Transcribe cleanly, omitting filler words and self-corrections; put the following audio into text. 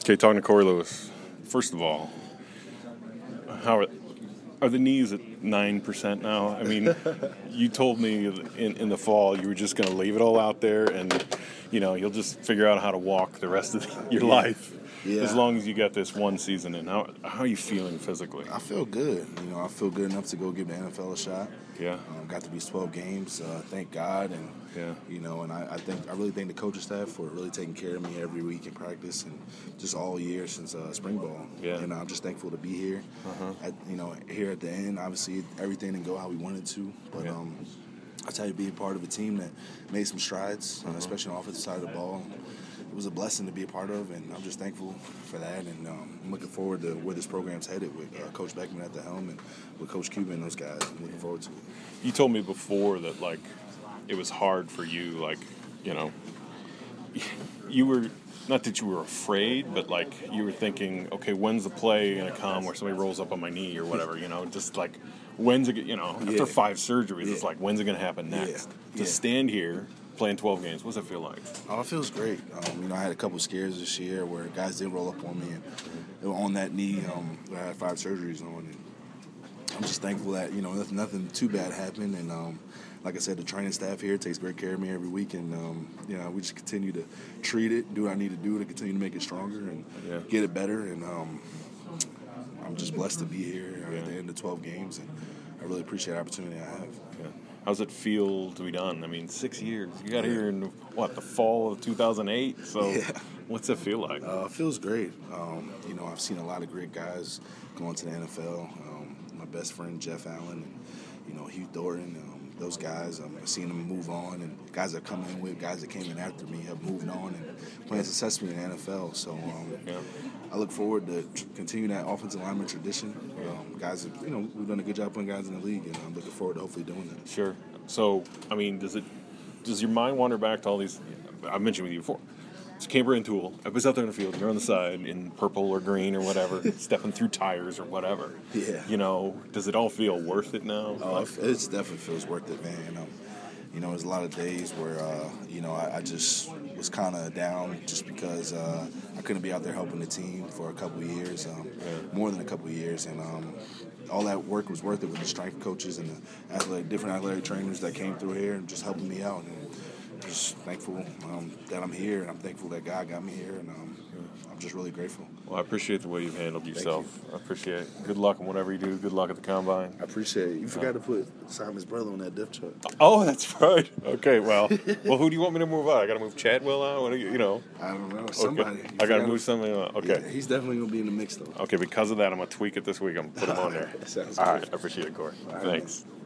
Okay, talking to Corey Lewis. First of all, how are the knees at 9% now? I mean, you told me in the fall you were just going to leave it all out there, and you'll just figure out how to walk the rest of your life. Yeah. As long as you got this one season in. How are you feeling physically? I feel good. I feel good enough to go give the NFL a shot. Yeah. Got to these 12 games. Thank God, and and I really thank the coaching staff for really taking care of me every week in practice and just all year since spring ball. Yeah. And I'm just thankful to be here. Here at the end, obviously everything didn't go how we wanted to, but I tell you, being part of a team that made some strides, especially on the offensive side of the ball. It was a blessing to be a part of, and I'm just thankful for that. And I'm looking forward to where this program's headed with Coach Beckman at the helm and with Coach Cuban and those guys. I'm looking forward to it. You told me before that, it was hard for you, you were, not that you were afraid, but, you were thinking, okay, when's the play going to come where somebody rolls up on my knee or whatever, just, when's it, after 5 surgeries, it's when's it going to happen next? To stand here playing 12 games, what does it feel like? Oh, it feels great. I had a couple scares this year where guys did roll up on me and on that knee. I had 5 surgeries on, and I'm just thankful that nothing too bad happened. And like I said, the training staff here takes great care of me every week, and we just continue to treat it, do what I need to do to continue to make it stronger and get it better. And I'm just blessed to be here at the end of 12 games, and I really appreciate the opportunity I have. Yeah. How's it feel to be done? I mean, 6 years. You got here in, the fall of 2008? So what's it feel like? It feels great. I've seen a lot of great guys going to the NFL. My best friend, Jeff Allen, and, Hugh Thornton, those guys. I've seen them move on, and guys that come in with, guys that came in after me have moved on and playing successfully in the NFL. So I look forward to continue that offensive lineman tradition. Guys, we've done a good job putting guys in the league, and I'm looking forward to hopefully doing that. Sure. So, I mean, does your mind wander back to all these? I mentioned with you before. It's Camber and Toole. Everybody's out there in the field. You're on the side in purple or green or whatever, stepping through tires or whatever. Yeah. Does it all feel worth it now? Oh, it definitely feels worth it, man. There's a lot of days where, I just was kind of down just because I couldn't be out there helping the team for a couple of years, more than a couple of years. And all that work was worth it with the strength coaches and the different athletic trainers that came through here and just helping me out. And I'm just thankful that I'm here, and I'm thankful that God got me here, and I'm just really grateful. Well, I appreciate the way you've handled yourself. You. I appreciate it. Good luck in whatever you do. Good luck at the Combine. I appreciate it. You forgot to put Simon's brother on that depth chart. Oh, that's right. Okay, well, who do you want me to move out? I got to move Chadwell out? I don't know. Somebody. Okay. I got to move somebody out. Okay. Yeah, he's definitely going to be in the mix, though. Okay, because of that, I'm going to tweak it this week. I'm going to put him on there. Sounds All good. right. I appreciate it, Corey. Thanks.